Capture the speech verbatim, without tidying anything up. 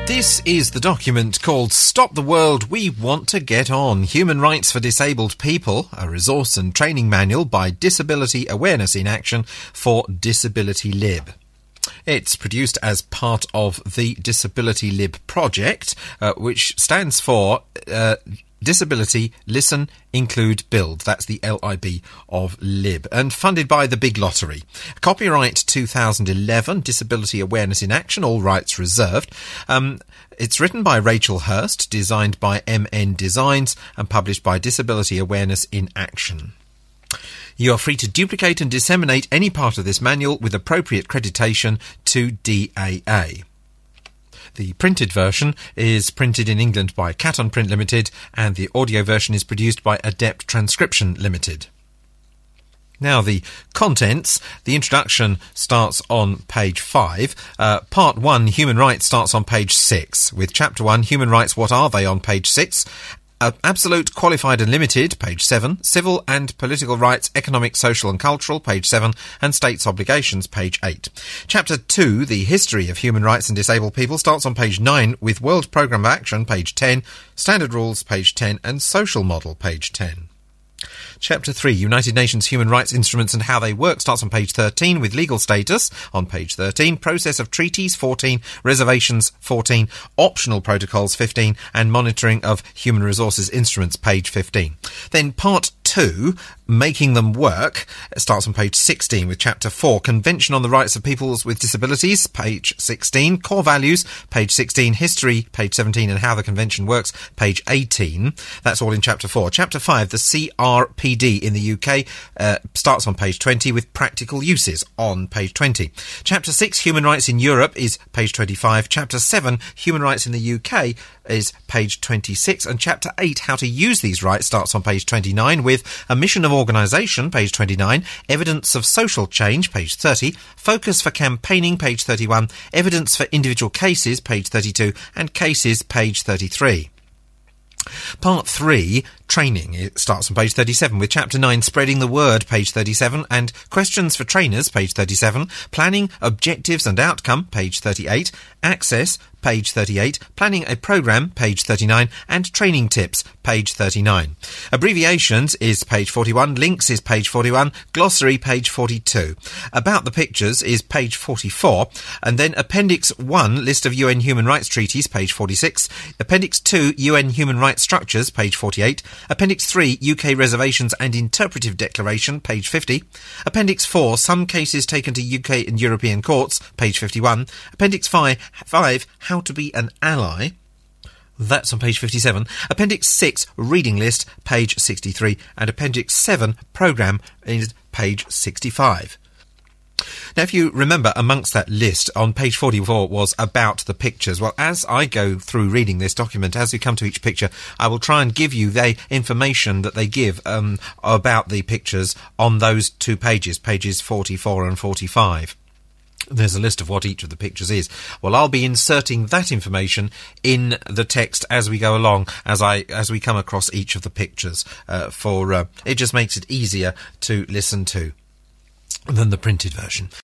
This is the document called Stop the World We Want to Get On, Human Rights for Disabled People, a resource and training manual by Disability Awareness in Action for Disability Lib. It's produced as part of the Disability Lib project, uh, which stands for uh, Disability Listen, Include, Build. That's the L I B of Lib, and funded by the Big Lottery. Copyright two thousand eleven, Disability Awareness in Action, all rights reserved. Um, it's written by Rachel Hurst, designed by M N Designs, and published by Disability Awareness in Action. You are free to duplicate and disseminate any part of this manual with appropriate accreditation to D A A. The printed version is printed in England by Caton Print Limited, and the audio version is produced by Adept Transcription Limited. Now, the contents. The introduction starts on page five. Uh, part one, Human Rights, starts on page six, with Chapter one, Human Rights, What Are They, on page six. Uh, Absolute, Qualified and Limited, page seven. Civil and Political Rights, Economic, Social and Cultural, page seven. And States Obligations, page eight. Chapter two, The History of Human Rights and Disabled People, starts on page nine, with World Programme of Action, page ten. Standard Rules, page ten. And Social Model, page ten. Chapter three, United Nations Human Rights Instruments and How They Work, starts on page thirteen, with Legal Status on page thirteen, Process of Treaties fourteen, Reservations fourteen, Optional Protocols fifteen, and Monitoring of Human Resources Instruments, page fifteen. Then part two, Making Them Work, starts on page sixteen, with Chapter four, Convention on the Rights of Peoples with Disabilities, page sixteen, Core Values, page sixteen, History, page seventeen, and How the Convention Works, page eighteen. That's all in Chapter four. Chapter five, the C R P D in the U K, uh, starts on page twenty, with Practical Uses on page twenty. Chapter six, Human Rights in Europe, is page twenty-five. Chapter seven, Human Rights in the U K, is page twenty-six. And Chapter eight, How to Use These Rights, starts on page twenty-nine, with A Mission of Organisation, page twenty-nine, Evidence of Social Change, page thirty, Focus for Campaigning, page thirty-one, Evidence for Individual Cases, page thirty-two, and Cases, page thirty-three. Part three, Training, it starts on page thirty-seven, with Chapter nine, Spreading the Word, page thirty-seven, and Questions for Trainers, page thirty-seven, Planning, Objectives and Outcome, page thirty-eight, Access, page thirty-eight, Planning a Programme, page thirty-nine, and Training Tips, page thirty-nine. Abbreviations is page forty-one, Links is page forty-one, Glossary, page forty-two. About the Pictures is page forty-four, and then Appendix one, List of U N Human Rights Treaties, page forty-six, Appendix two, U N Human Rights Structures, page forty-eight, Appendix three, U K Reservations and Interpretive Declaration, page fifty, Appendix four, Some Cases Taken to U K and European Courts, page fifty-one, Appendix five, How to Be an Ally, that's on page fifty-seven, Appendix six, Reading List, page sixty-three, and Appendix seven, Programme, is page sixty-five. Now, if you remember, amongst that list on page forty-four was about the pictures. Well, as I go through reading this document, as we come to each picture, I will try and give you the information that they give um, about the pictures on those two pages, pages forty-four and forty-five. There's a list of what each of the pictures is. Well, I'll be inserting that information in the text as we go along, as I as we come across each of the pictures. Uh, for uh, it just makes it easier to listen to than the printed version.